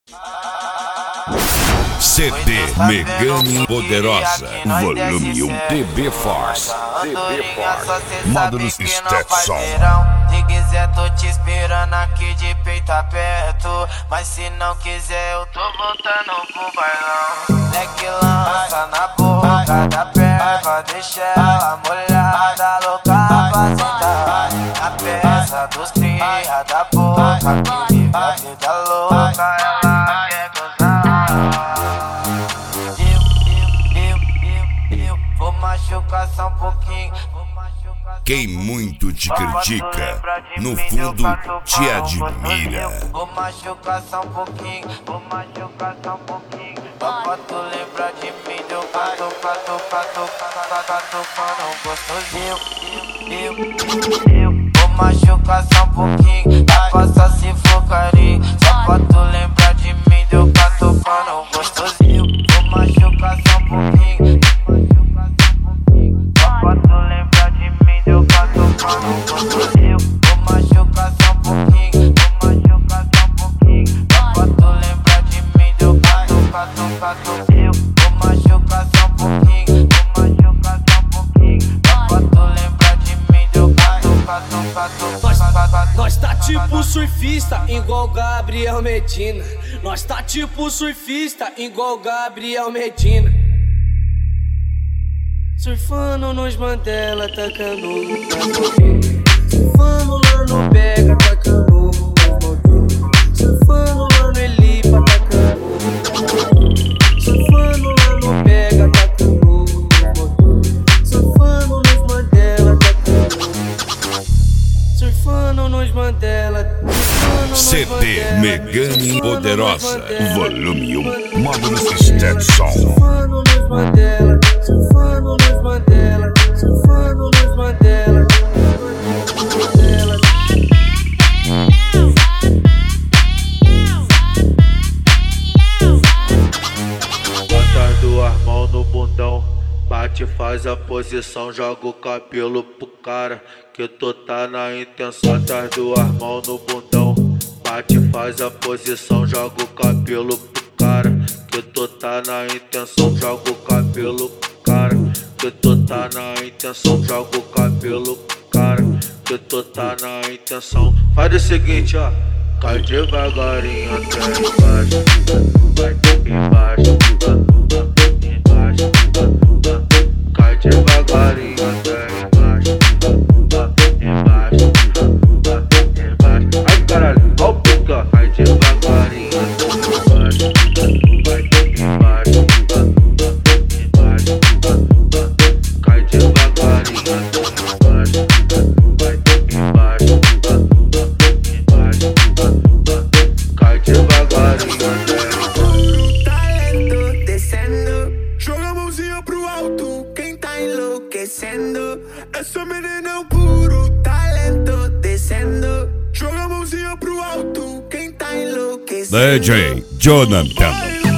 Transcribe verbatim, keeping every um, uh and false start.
C D Megane Poderosa, volume um, T B Force, T B Force, módulos Stetson. Se quiser tô te esperando aqui de peito aberto, mas se não quiser eu tô voltando pro bailão. Leque lança na boca da perna, deixa ela molhada, louca pra sentar. A peça dos cria da boca, que vive a vida louca, ela quer gozar. Eu, eu, eu, eu vou machucar só um pouquinho. Quem muito te critica, no fundo te admira. Vou machucar só um pouquinho, vou machucar só um pouquinho. Só pra tu lembrar de mim, deu pato, pato, pato, pato, pato, gostosinho. Eu, eu, eu, vou machucar só um pouquinho, dá pra só se for carinho. Só pra tu lembrar de mim, deu pato, pato, gostosinho. Vou machucar só um pouquinho, só pra tu lembrar de mim, deu pato, pato, gostosinho. Vou machucar só um pouquinho, vou machucar só um pouquinho. Só pra tu lembrar de mim, deu pato, pato, pato. Eu vou machucar só um pouquinho, vou machucar só um pouquinho. Só pra tu lembrar de mim, deu pato, pato, pato, pato. Nós tá tipo surfista, igual Gabriel Medina. Nós tá tipo surfista, igual Gabriel Medina. Surfando nos Mandela, tacando nas modelos. Surfando lá no Pega, tacando nos modelos. Surfando lá no Elipa, tacando nos modelos. Surfando lá no Pega, tacando nos modelos. Surfando nos Mandela, tacando. Surfando nos Mandela. C D Megane Poderosa, volume um, módulos Stetson. Surfando nos Mandela, surfando nos Mandela, surfando nos Mandela. Bota duas mãos no bundão, bate, faz a posição, joga o cabelo pro cara, que tu tá na intenção. Bota as duas mãos no bundão, bate, faz a posição, joga o cabelo pro cara, que tu tá na intenção. Joga o cabelo pro cara, que tu tá na intenção. Joga o cabelo pro cara, que tu tá na intenção. Faz o seguinte, ó, cai devagarinho até embaixo, vai embaixo, embaixo, cai devagarinho até embaixo, embaixo, embaixo. Ai caralho, ó o pica, cai devagarinho até embaixo, vai embaixo, embaixo, cai devagarinho até embaixo, vai embaixo, embaixo, cai devagarinho até. Talento descendo, joga a mãozinha pro alto, quem tá enlouquecendo. Essa menina é um puro talento descendo, joga a mãozinha pro alto, quem tá enlouquecendo. D J Jonathan.